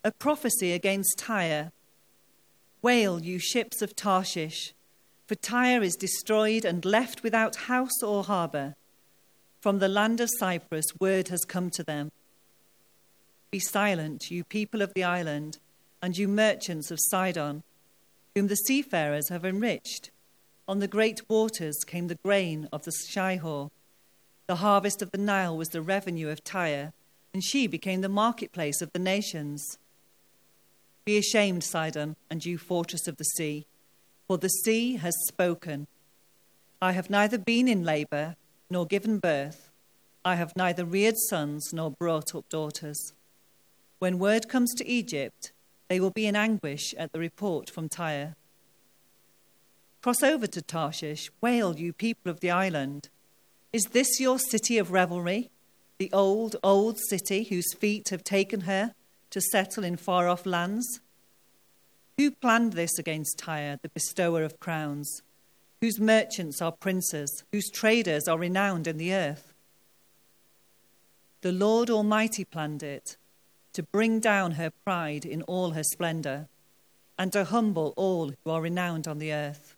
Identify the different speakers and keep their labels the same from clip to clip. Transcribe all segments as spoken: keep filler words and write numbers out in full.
Speaker 1: A prophecy against Tyre. Wail, you ships of Tarshish, for Tyre is destroyed and left without house or harbour. From the land of Cyprus word has come to them. Be silent, you people of the island, and you merchants of Sidon, whom the seafarers have enriched. On the great waters came the grain of the Shihor. The harvest of the Nile was the revenue of Tyre, and she became the marketplace of the nations. Be ashamed, Sidon, and you fortress of the sea, for the sea has spoken. I have neither been in labour nor given birth. I have neither reared sons nor brought up daughters. When word comes to Egypt, they will be in anguish at the report from Tyre. Cross over to Tarshish, wail, you people of the island. Is this your city of revelry, the old, old city whose feet have taken her to settle in far-off lands? Who planned this against Tyre, the bestower of crowns, whose merchants are princes, whose traders are renowned in the earth? The Lord Almighty planned it, to bring down her pride in all her splendour, and to humble all who are renowned on the earth.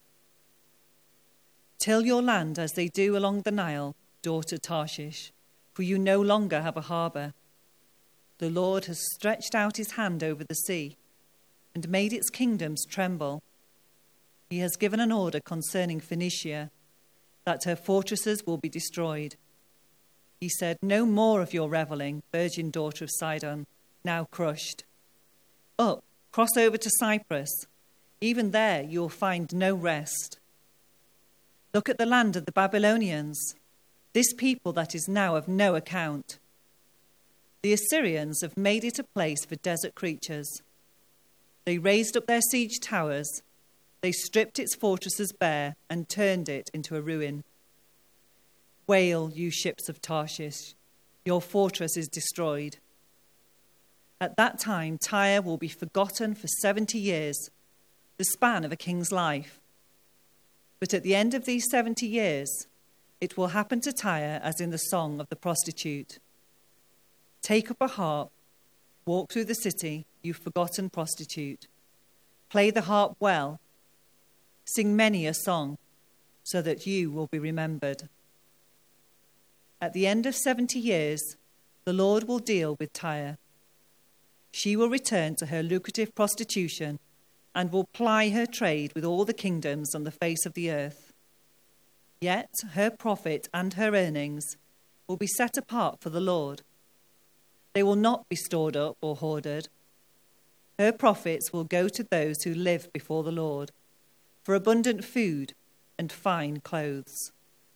Speaker 1: Till your land as they do along the Nile, daughter Tarshish, for you no longer have a harbour. The Lord has stretched out his hand over the sea and made its kingdoms tremble. He has given an order concerning Phoenicia, that her fortresses will be destroyed. He said, no more of your revelling, virgin daughter of Sidon, now crushed. Up, cross over to Cyprus. Even there you will find no rest. Look at the land of the Babylonians, this people that is now of no account. The Assyrians have made it a place for desert creatures. They raised up their siege towers. They stripped its fortresses bare and turned it into a ruin. Wail, you ships of Tarshish, your fortress is destroyed. At that time, Tyre will be forgotten for seventy years, the span of a king's life. But at the end of these seventy years, it will happen to Tyre as in the song of the prostitute. Take up a harp, walk through the city, you forgotten prostitute. Play the harp well, sing many a song, so that you will be remembered. At the end of seventy years, the Lord will deal with Tyre. She will return to her lucrative prostitution and will ply her trade with all the kingdoms on the face of the earth. Yet her profit and her earnings will be set apart for the Lord. They will not be stored up or hoarded. Her profits will go to those who live before the Lord, for abundant food and fine clothes.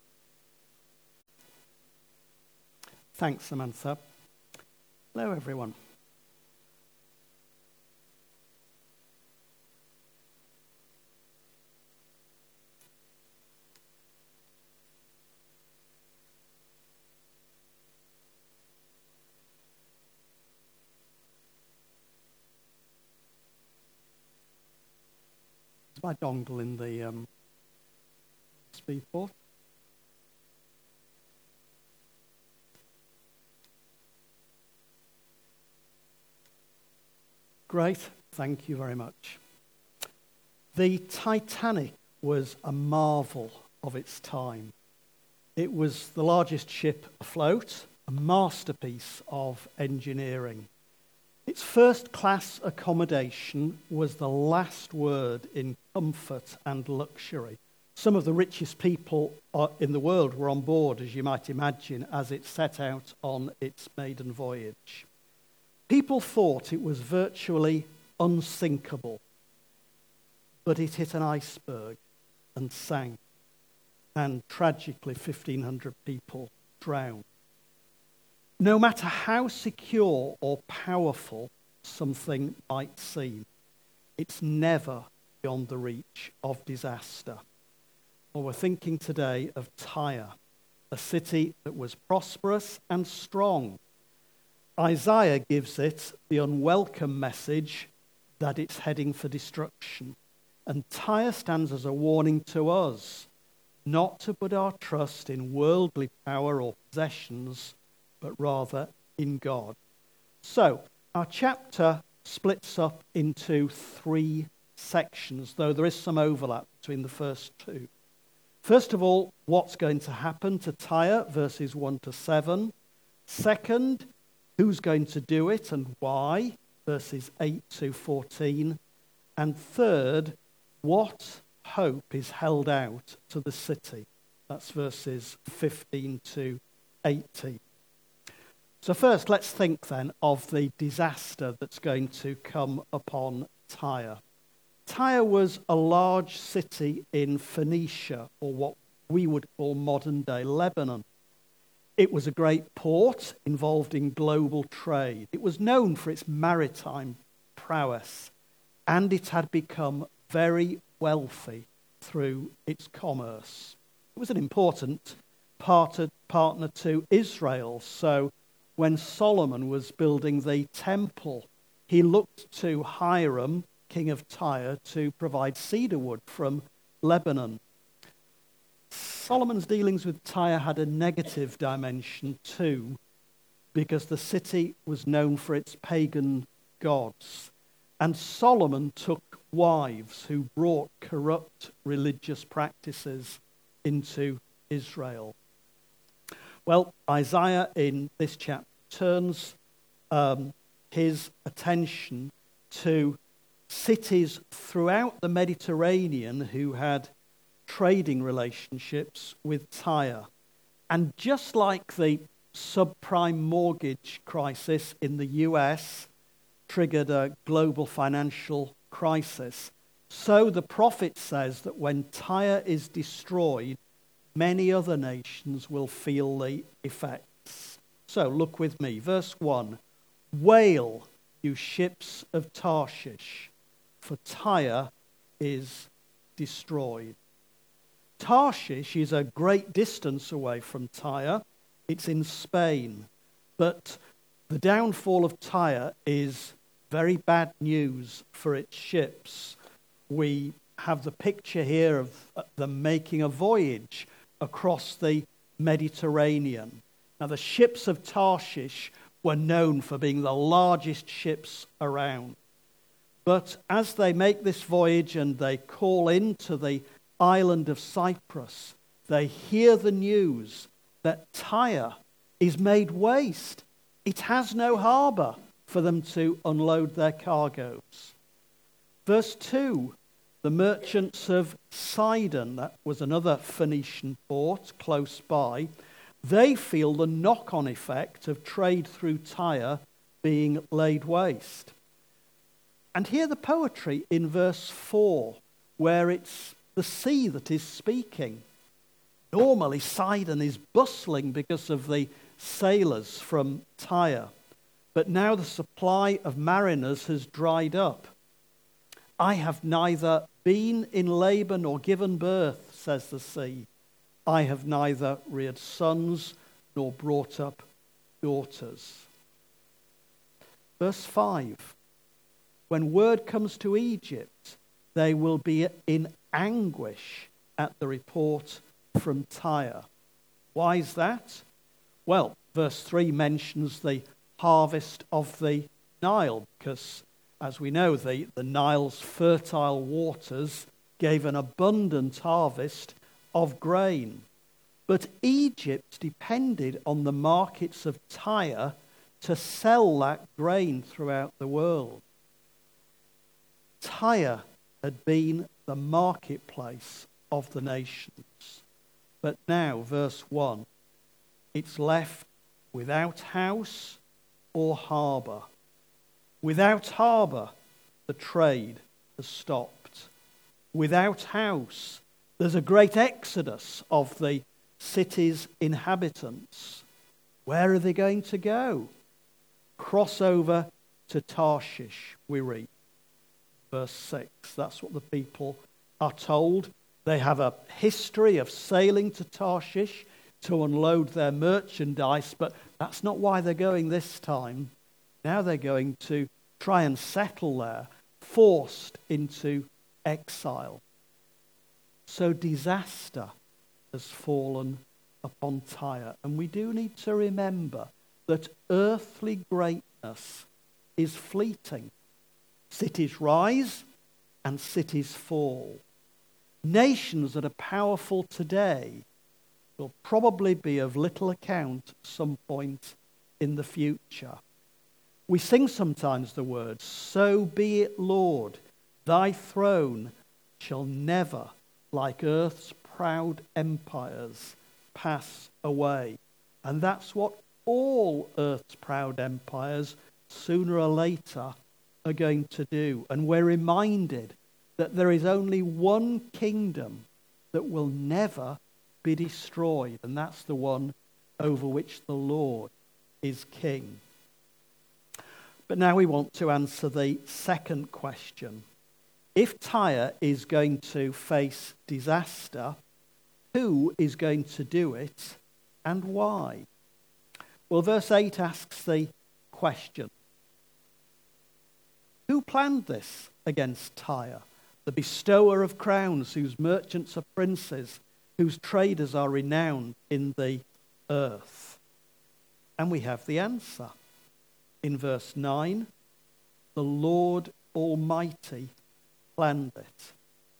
Speaker 2: Thanks, Samantha. Hello, everyone. Is my dongle in the um, speed port? Great, thank you very much. The Titanic was a marvel of its time. It was the largest ship afloat, a masterpiece of engineering. Its first-class accommodation was the last word in comfort and luxury. Some of the richest people in the world were on board, as you might imagine, as it set out on its maiden voyage. People thought it was virtually unsinkable, but it hit an iceberg and sank, and tragically fifteen hundred people drowned. No matter how secure or powerful something might seem, it's never beyond the reach of disaster. Well, we're thinking today of Tyre, a city that was prosperous and strong. Isaiah gives it the unwelcome message that it's heading for destruction. And Tyre stands as a warning to us not to put our trust in worldly power or possessions, but rather in God. So, Our chapter splits up into three sections, though there is some overlap between the first two. First of all, what's going to happen to Tyre, verses one to seven. Second, who's going to do it and why, verses eight to fourteen. And third, what hope is held out to the city. That's verses fifteen to eighteen. So first, let's think then of the disaster that's going to come upon Tyre. Tyre was a large city in Phoenicia, or what we would call modern-day Lebanon. It was a great port involved in global trade. It was known for its maritime prowess, and it had become very wealthy through its commerce. It was an important part- partner to Israel, so when Solomon was building the temple, he looked to Hiram, king of Tyre, to provide cedar wood from Lebanon. Solomon's dealings with Tyre had a negative dimension too, because the city was known for its pagan gods. And Solomon took wives who brought corrupt religious practices into Israel. Well, Isaiah in this chapter turns um, his attention to cities throughout the Mediterranean who had trading relationships with Tyre. And just like the subprime mortgage crisis in the U S triggered a global financial crisis, so the prophet says that when Tyre is destroyed, many other nations will feel the effects. So look with me, verse one. Wail, you ships of Tarshish, for Tyre is destroyed. Tarshish is a great distance away from Tyre. It's in Spain. But the downfall of Tyre is very bad news for its ships. We have the picture here of them making a voyage across the Mediterranean. Now, the ships of Tarshish were known for being the largest ships around. But as they make this voyage and they call into the island of Cyprus, they hear the news that Tyre is made waste. It has no harbour for them to unload their cargoes. Verse two, the merchants of Sidon, that was another Phoenician port close by, they feel the knock-on effect of trade through Tyre being laid waste. And hear the poetry in verse four, where it's the sea that is speaking. Normally, Sidon is bustling because of the sailors from Tyre, but now the supply of mariners has dried up. I have neither been in labour nor given birth, says the sea. I have neither reared sons nor brought up daughters. Verse five. When word comes to Egypt, they will be in anguish at the report from Tyre. Why is that? Well, verse three mentions the harvest of the Nile, because, as we know, the, the Nile's fertile waters gave an abundant harvest of grain. But Egypt depended on the markets of Tyre to sell that grain throughout the world. Tyre had been the marketplace of the nations. But now, verse one, it's left without house or harbour. Without harbour, the trade has stopped. Without house, there's a great exodus of the city's inhabitants. Where are they going to go? Cross over to Tarshish, we read. Verse six, that's what the people are told. They have a history of sailing to Tarshish to unload their merchandise, but that's not why they're going this time. Now they're going to try and settle there, forced into exile. So disaster has fallen upon Tyre. And we do need to remember that earthly greatness is fleeting. Cities rise and cities fall. Nations that are powerful today will probably be of little account at some point in the future. We sing sometimes the words, "So be it, Lord, thy throne shall never, like earth's proud empires, pass away." And that's what all earth's proud empires, sooner or later, are going to do. And we're reminded that there is only one kingdom that will never be destroyed, and that's the one over which the Lord is king. But now we want to answer the second question. If Tyre is going to face disaster, who is going to do it and why? Well, verse eight asks the question. Who planned this against Tyre, the bestower of crowns, whose merchants are princes, whose traders are renowned in the earth? And we have the answer. In verse nine, the Lord Almighty planned it.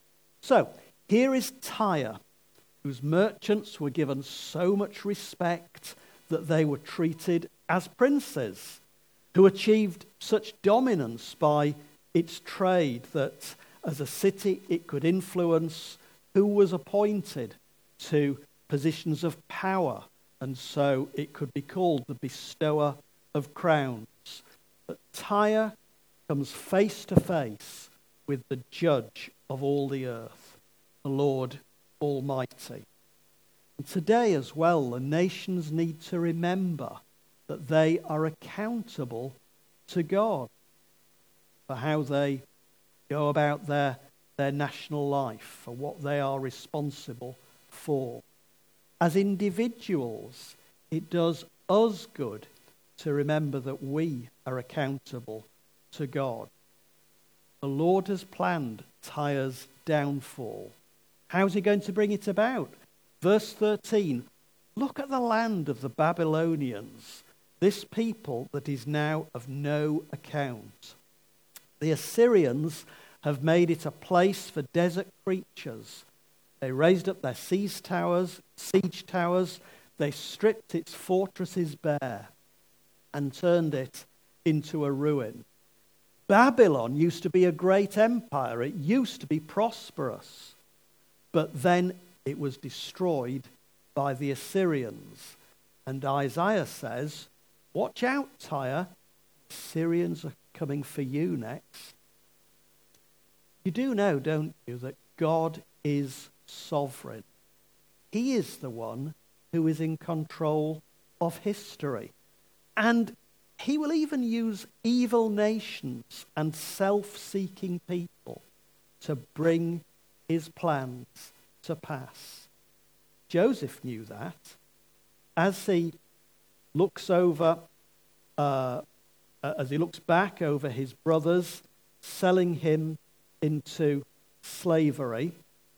Speaker 2: So, here is Tyre, whose merchants were given so much respect that they were treated as princes, who achieved such dominance by its trade that as a city it could influence who was appointed to positions of power, and so it could be called the bestower of crowns. But Tyre comes face to face with the judge of all the earth, the Lord Almighty. And today as well, the nations need to remember that they are accountable to God for how they go about their, their national life, for what they are responsible for. As individuals, it does us good to remember that we are accountable to God. The Lord has planned Tyre's downfall. How's he going to bring it about? Verse thirteen, look at the land of the Babylonians, this people that is now of no account. The Assyrians have made it a place for desert creatures. They raised up their siege towers, siege towers. They stripped its fortresses bare and turned it into a ruin. Babylon used to be a great empire. It used to be prosperous. But then it was destroyed by the Assyrians. And Isaiah says, watch out, Tyre. The Assyrians are coming for you next. You do know, don't you, that God is sovereign. He is the one who is in control of history. And he will even use evil nations and self-seeking people to bring his plans to pass. Joseph knew that. As he looks over, uh, as he looks back over his brothers selling him into slavery,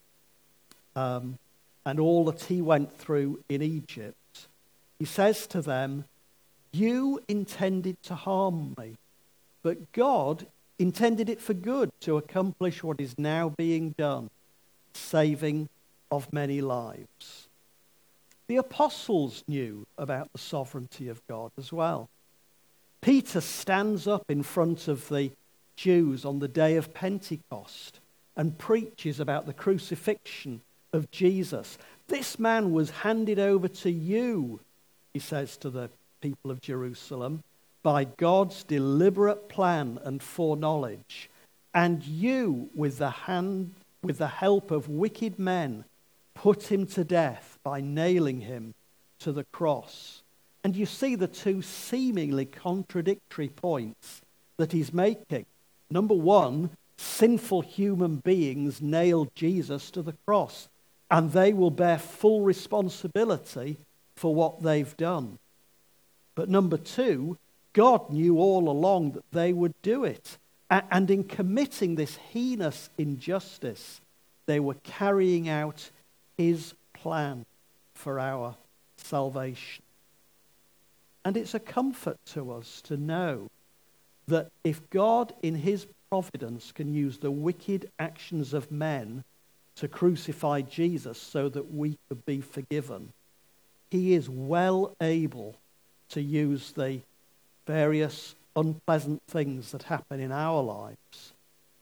Speaker 2: um, and all that he went through in Egypt, he says to them, you intended to harm me, but God intended it for good to accomplish what is now being done, saving of many lives. The apostles knew about the sovereignty of God as well. Peter stands up in front of the Jews on the day of Pentecost and preaches about the crucifixion of Jesus. This man was handed over to you, he says to the people of Jerusalem, by God's deliberate plan and foreknowledge, and you, with the hand, with the help of wicked men, put him to death by nailing him to the cross. And you see the two seemingly contradictory points that he's making. Number one, sinful human beings nailed Jesus to the cross, and they will bear full responsibility for what they've done. But number two, God knew all along that they would do it. And in committing this heinous injustice, they were carrying out his plan for our salvation. And it's a comfort to us to know that if God in his providence can use the wicked actions of men to crucify Jesus so that we could be forgiven, he is well able to use the various unpleasant things that happen in our lives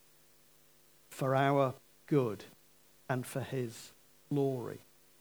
Speaker 2: for our good and for his glory.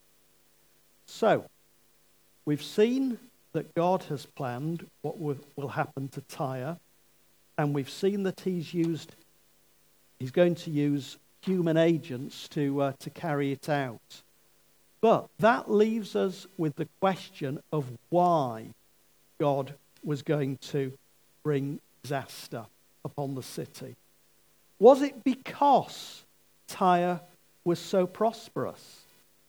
Speaker 2: So, we've seen that God has planned what will happen to Tyre, and we've seen that he's used, he's going to use human agents to uh, to carry it out. But that leaves us with the question of why God was going to bring disaster upon the city. Was it because Tyre was so prosperous?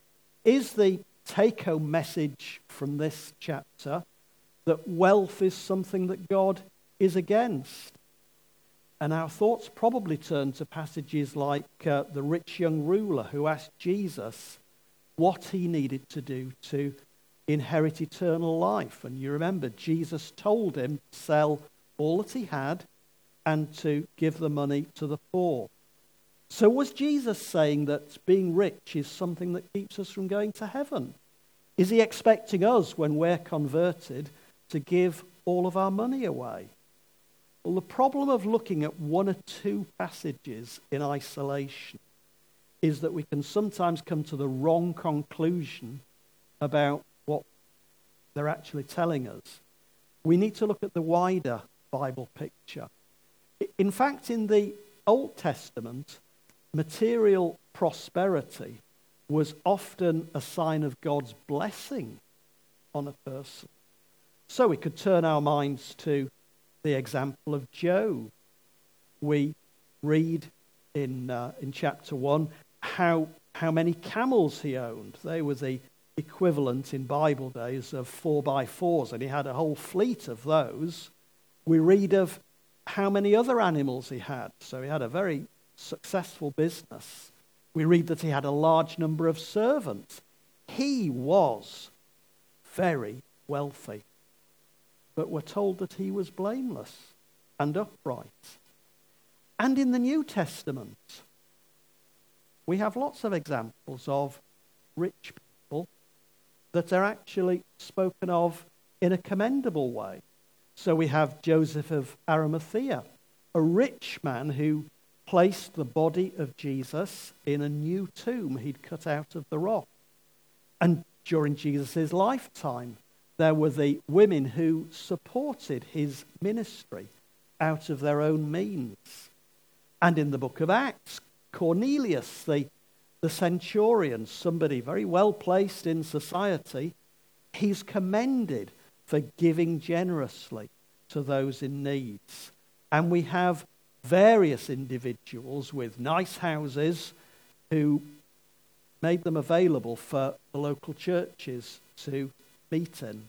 Speaker 2: Is the take-home message from this chapter that wealth is something that God is against? And our thoughts probably turn to passages like uh, the rich young ruler who asked Jesus what he needed to do to inherit eternal life. And you remember, Jesus told him to sell all that he had and to give the money to the poor. So was Jesus saying that being rich is something that keeps us from going to heaven? Is he expecting us, when we're converted, to give all of our money away? Well, the problem of looking at one or two passages in isolation is that we can sometimes come to the wrong conclusion about what they're actually telling us. We need to look at the wider Bible picture. In fact, in the Old Testament, material prosperity was often a sign of God's blessing on a person. So we could turn our minds to the example of Job. We read in uh, in chapter one how how many camels he owned. They were the equivalent in Bible days of four by fours, and he had a whole fleet of those. We read of how many other animals he had. So he had a very successful business. We read that he had a large number of servants. He was very wealthy. But we're told that he was blameless and upright. And in the New Testament, we have lots of examples of rich people that are actually spoken of in a commendable way. So we have Joseph of Arimathea, a rich man who placed the body of Jesus in a new tomb he'd cut out of the rock. And during Jesus' lifetime, there were the women who supported his ministry out of their own means. And in the book of Acts, Cornelius, the, the centurion, somebody very well placed in society, he's commended for giving generously to those in need. And we have various individuals with nice houses who made them available for the local churches to meet in.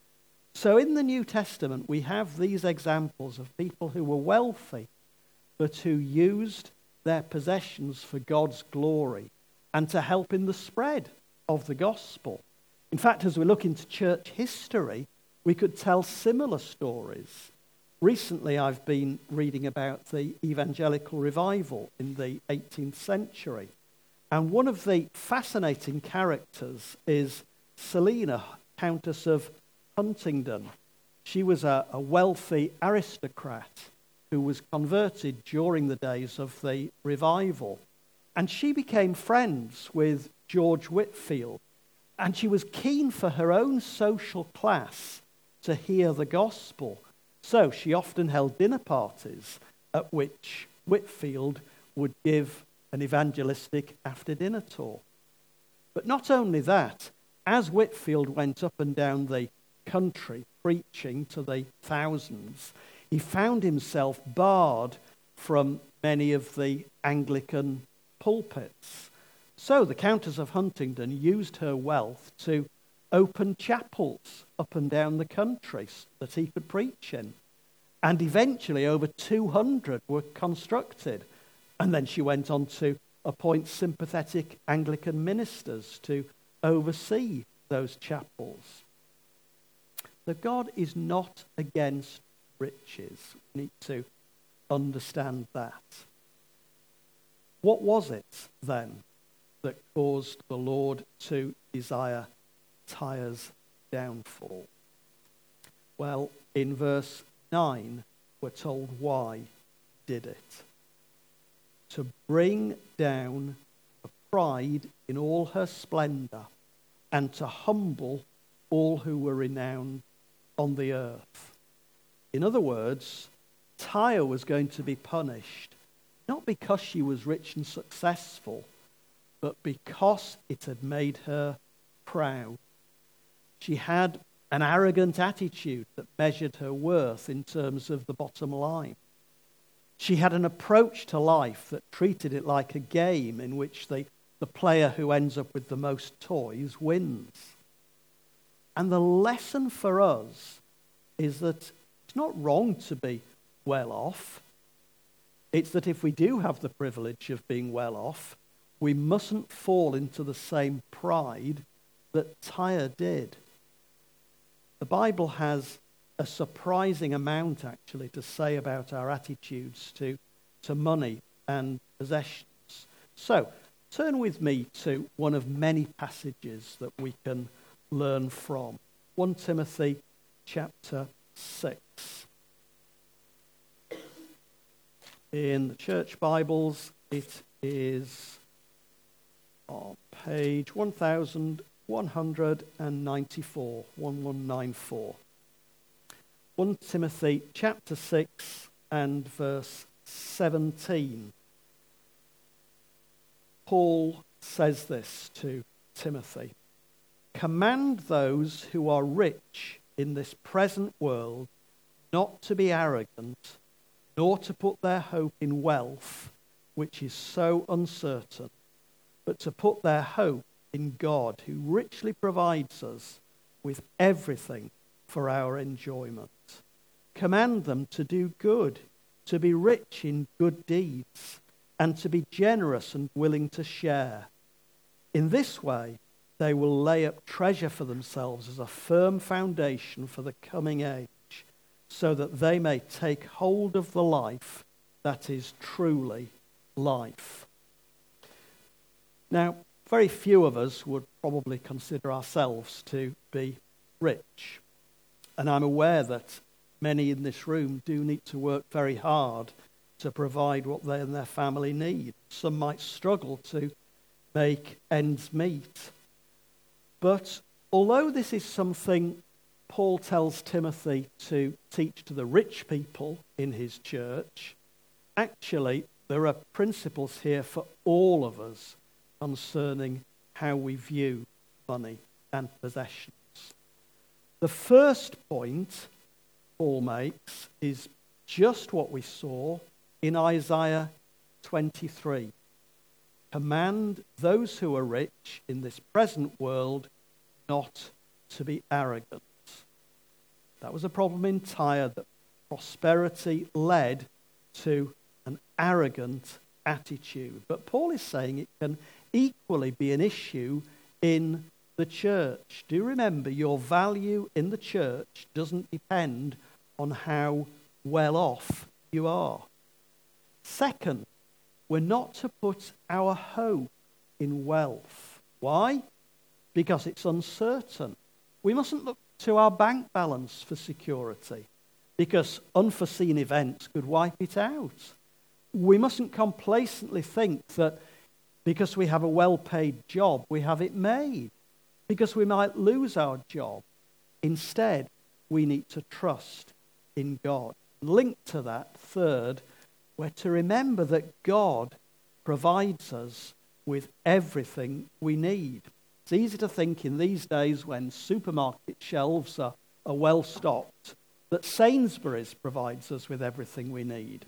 Speaker 2: So in the New Testament, we have these examples of people who were wealthy, but who used their possessions for God's glory and to help in the spread of the gospel. In fact, as we look into church history, we could tell similar stories. Recently, I've been reading about the evangelical revival in the eighteenth century. And one of the fascinating characters is Selina, Countess of Huntingdon. She was a, a wealthy aristocrat who was converted during the days of the revival. And she became friends with George Whitefield. And she was keen for her own social class to hear the gospel. So she often held dinner parties at which Whitefield would give an evangelistic after-dinner talk. But not only that, as Whitefield went up and down the country preaching to the thousands, he found himself barred from many of the Anglican pulpits. So the Countess of Huntingdon used her wealth to open chapels up and down the country that he could preach in. And eventually over two hundred were constructed. And then she went on to appoint sympathetic Anglican ministers to oversee those chapels. So God is not against riches. We need to understand that. What was it then that caused the Lord to desire Tyre's downfall? Well, in verse nine, we're told why he did it. To bring down the pride in all her splendor and to humble all who were renowned on the earth. In other words, Tyre was going to be punished, not because she was rich and successful, but because it had made her proud. She had an arrogant attitude that measured her worth in terms of the bottom line. She had an approach to life that treated it like a game in which the, the player who ends up with the most toys wins. And the lesson for us is that it's not wrong to be well off. It's that if we do have the privilege of being well off, we mustn't fall into the same pride that Tyre did. The Bible has a surprising amount, actually, to say about our attitudes to, to money and possessions. So, turn with me to one of many passages that we can learn from. First Timothy chapter six. In the church Bibles, it is on page one thousand one hundred ninety-four, eleven ninety-four. First Timothy chapter six and verse seventeen. Paul says this to Timothy: "Command those who are rich in this present world not to be arrogant, nor to put their hope in wealth, which is so uncertain, but to put their hope in God, who richly provides us with everything for our enjoyment. Command them to do good, to be rich in good deeds, and to be generous and willing to share. In this way, they will lay up treasure for themselves as a firm foundation for the coming age, so that they may take hold of the life that is truly life." Now, very few of us would probably consider ourselves to be rich. And I'm aware that many in this room do need to work very hard to provide what they and their family need. Some might struggle to make ends meet. But although this is something Paul tells Timothy to teach to the rich people in his church, actually there are principles here for all of us concerning how we view money and possessions. The first point Paul makes is just what we saw in Isaiah twenty-three. Command those who are rich in this present world not to be arrogant. That was a problem in Tyre, that prosperity led to an arrogant attitude. But Paul is saying it can equally be an issue in the church. Do remember, your value in the church doesn't depend on how well off you are. Second, we're not to put our hope in wealth. Why? Because it's uncertain. We mustn't look to our bank balance for security, because unforeseen events could wipe it out. We mustn't complacently think that because we have a well-paid job, we have it made, because we might lose our job. Instead, we need to trust in God. Linked to that, third, we're to remember that God provides us with everything we need. It's easy to think in these days when supermarket shelves are, are well stocked that Sainsbury's provides us with everything we need.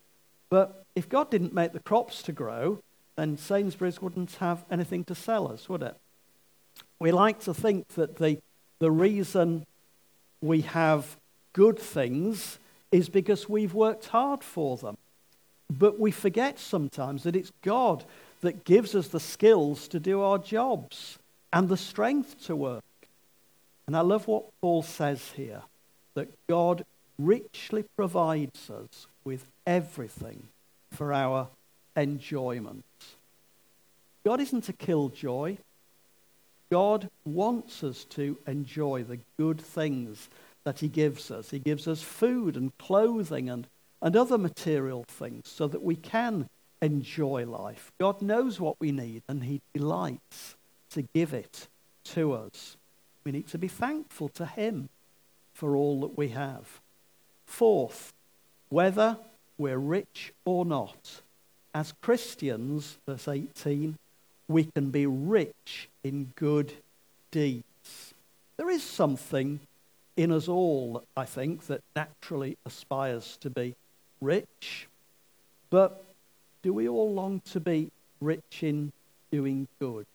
Speaker 2: But if God didn't make the crops to grow, then Sainsbury's wouldn't have anything to sell us, would it? We like to think that the, the reason we have good things is because we've worked hard for them. But we forget sometimes that it's God that gives us the skills to do our jobs and the strength to work. And I love what Paul says here, that God richly provides us with everything for our enjoyment. God isn't a killjoy. God wants us to enjoy the good things that he gives us. He gives us food and clothing and, and other material things so that we can enjoy life. God knows what we need and he delights to give it to us. We need to be thankful to him for all that we have. Fourth, whether we're rich or not, as Christians, verse eighteen, we can be rich in good deeds. There is something in us all, I think, that naturally aspires to be rich. But do we all long to be rich in doing good?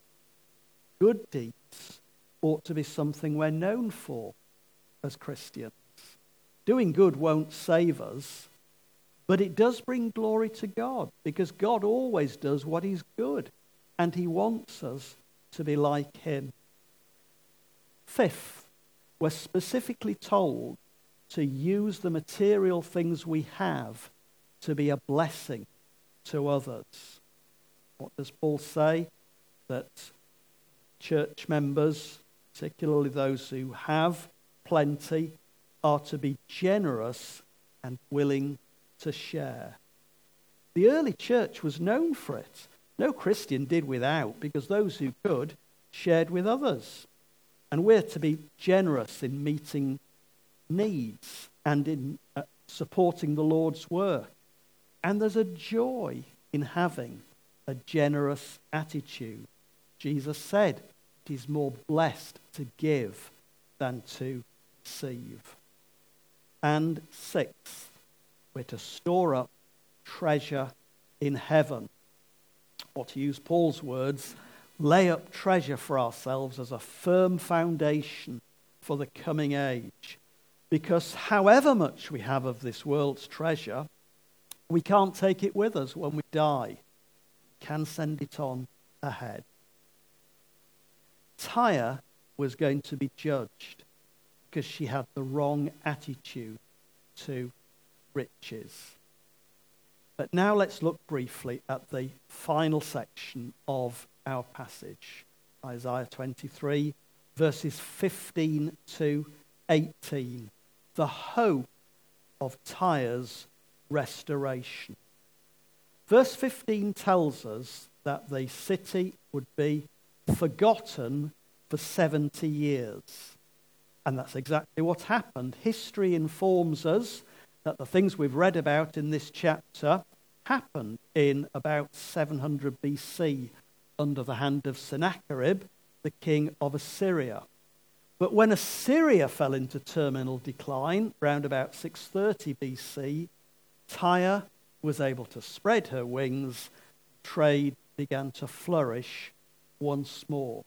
Speaker 2: Good deeds ought to be something we're known for as Christians. Doing good won't save us, but it does bring glory to God, because God always does what is good, and he wants us to be like him. Fifth, we're specifically told to use the material things we have to be a blessing to others. What does Paul say? That church members, particularly those who have plenty, are to be generous and willing to share. The early church was known for it. No Christian did without, because those who could shared with others. And we're to be generous in meeting needs and in uh, supporting the Lord's work. And there's a joy in having a generous attitude. Jesus said it is more blessed to give than to receive. And sixth, we're to store up treasure in heaven. Or to use Paul's words, lay up treasure for ourselves as a firm foundation for the coming age. Because however much we have of this world's treasure, we can't take it with us when we die. We can send it on ahead. Tyre was going to be judged because she had the wrong attitude to riches. But now let's look briefly at the final section of our passage, Isaiah twenty-three, verses fifteen to eighteen, the hope of Tyre's restoration. Verse fifteen tells us that the city would be forgotten for seventy years. And that's exactly what happened. History informs us that the things we've read about in this chapter happened in about seven hundred B C under the hand of Sennacherib, the king of Assyria. But when Assyria fell into terminal decline around about six thirty B C, Tyre was able to spread her wings. Trade began to flourish once more.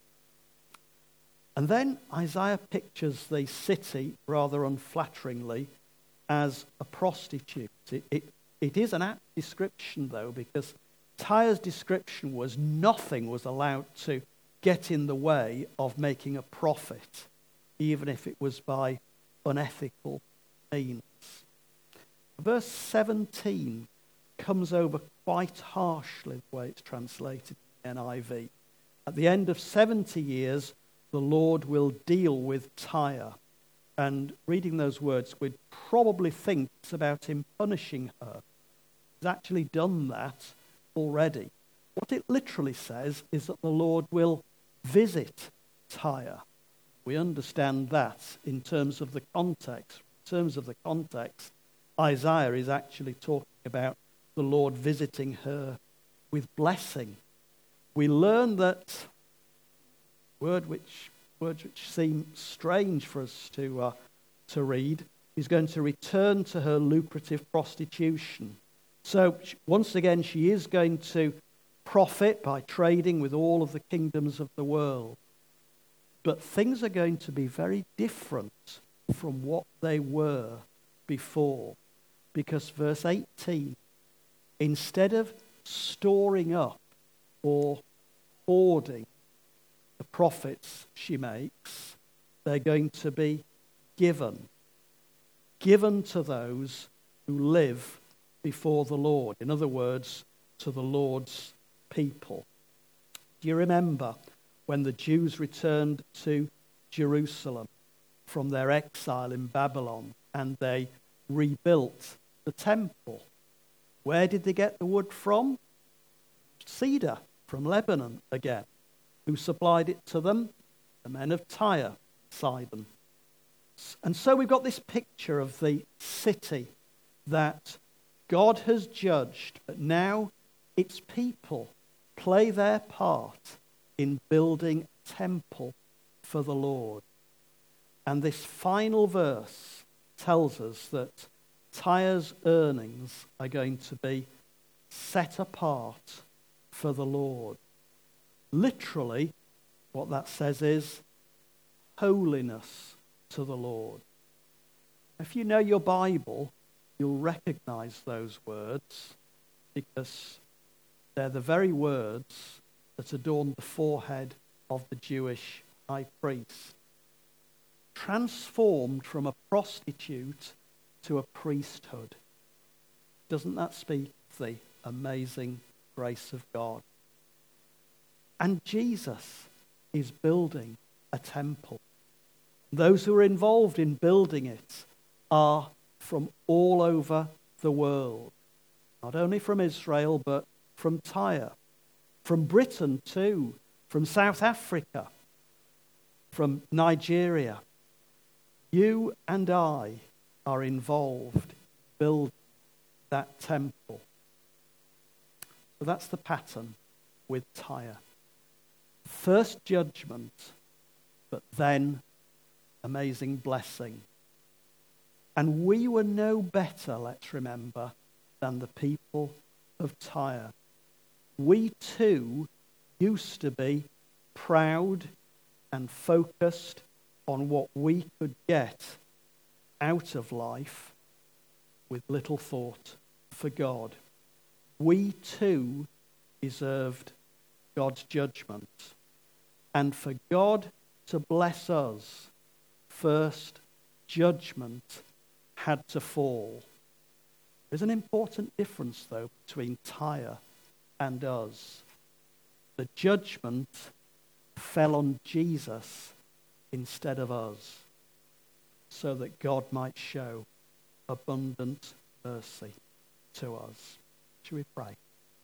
Speaker 2: And then Isaiah pictures the city, rather unflatteringly, as a prostitute. It, it, it is an apt description, though, because Tyre's description was nothing was allowed to get in the way of making a profit, even if it was by unethical means. Verse seventeen comes over quite harshly the way it's translated in N I V. At the end of seventy years, the Lord will deal with Tyre. And reading those words, we'd probably think it's about him punishing her. He's actually done that already. What it literally says is that the Lord will visit Tyre. We understand that in terms of the context. In terms of the context, Isaiah is actually talking about the Lord visiting her with blessing. We learn that word which words which seem strange for us to uh, to read is going to return to her lucrative prostitution. So once again, she is going to profit by trading with all of the kingdoms of the world. But things are going to be very different from what they were before. Because verse eighteen, instead of storing up or hoarding the profits she makes, they're going to be given. given to those who live before the Lord. In other words, to the Lord's people. Do you remember when the Jews returned to Jerusalem from their exile in Babylon and they rebuilt the temple? Where did they get the wood from? Cedar from Lebanon again. Who supplied it to them? The men of Tyre, Sidon. And so we've got this picture of the city that God has judged, but now its people play their part in building a temple for the Lord. And this final verse tells us that Tyre's earnings are going to be set apart for the Lord. Literally, what that says is holiness to the Lord. If you know your Bible, you'll recognize those words because they're the very words that adorn the forehead of the Jewish high priest. Transformed from a prostitute to a priesthood. Doesn't that speak of the amazing grace of God? And Jesus is building a temple. Those who are involved in building it are from all over the world. Not only from Israel, but from Tyre. From Britain too. From South Africa. From Nigeria. You and I are involved in building that temple. So that's the pattern with Tyre. First judgment, but then amazing blessing. And we were no better, let's remember, than the people of Tyre. We too used to be proud and focused on what we could get out of life with little thought for God. We too deserved God's judgment. And for God to bless us, first judgment had to fall. There's an important difference, though, between Tyre and us. The judgment fell on Jesus instead of us, so that God might show abundant mercy to us. Shall we pray?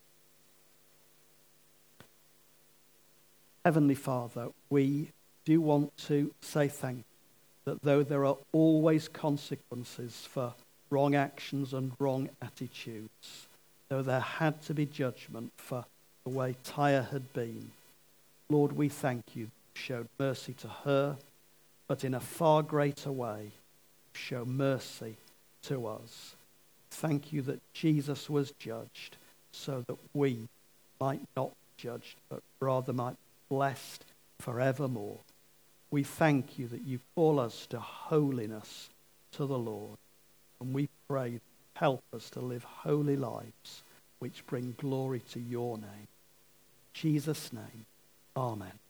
Speaker 2: Heavenly Father, we do want to say thank you that though there are always consequences for wrong actions and wrong attitudes, though there had to be judgment for the way Tyre had been, Lord, we thank you that you showed mercy to her, but in a far greater way, show mercy to us. Thank you that Jesus was judged so that we might not be judged, but rather might be blessed forevermore. We thank you that you call us to holiness to the Lord. And we pray, help us to live holy lives which bring glory to your name. In Jesus' name, amen.